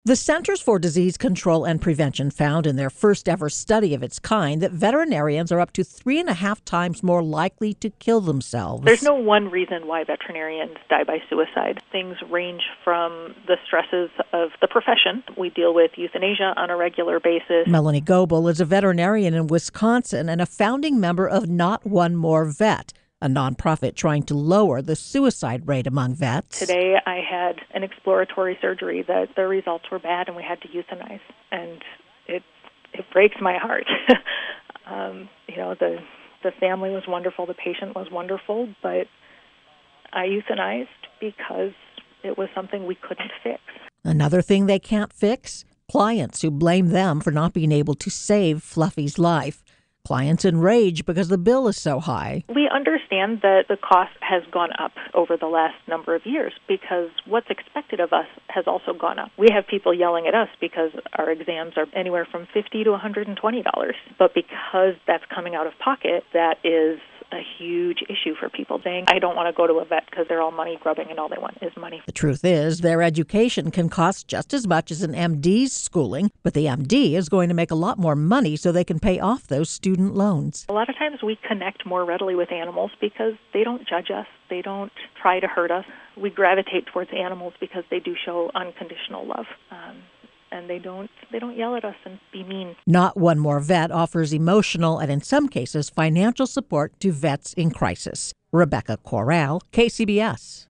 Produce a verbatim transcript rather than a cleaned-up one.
The Centers for Disease Control and Prevention found in their first ever study of its kind that veterinarians are up to three and a half times more likely to kill themselves. There's no one reason why veterinarians die by suicide. Things range from the stresses of the profession. We deal with euthanasia on a regular basis. Melanie Goebel is a veterinarian in Wisconsin and a founding member of Not One More Vet, a nonprofit trying to lower the suicide rate among vets. Today I had an exploratory surgery that the results were bad and we had to euthanize. And it it breaks my heart. um, you know, the the family was wonderful, the patient was wonderful, but I euthanized because it was something we couldn't fix. Another thing they can't fix? Clients who blame them for not being able to save Fluffy's life. Clients enrage because the bill is so high. We understand that the cost has gone up over the last number of years because what's expected of us has also gone up. We have people yelling at us because our exams are anywhere from fifty dollars to one hundred twenty dollars. But because that's coming out of pocket, that is a huge issue for people saying, I don't want to go to a vet because they're all money grubbing and all they want is money. The truth is, their education can cost just as much as an M D's schooling, but the M D is going to make a lot more money so they can pay off those student loans. A lot of times we connect more readily with animals because they don't judge us. They don't try to hurt us. We gravitate towards animals because they do show unconditional love. Um, And they don't they don't yell at us and be mean. Not One More Vet offers emotional and, in some cases, financial support to vets in crisis. Rebecca Corral, K C B S.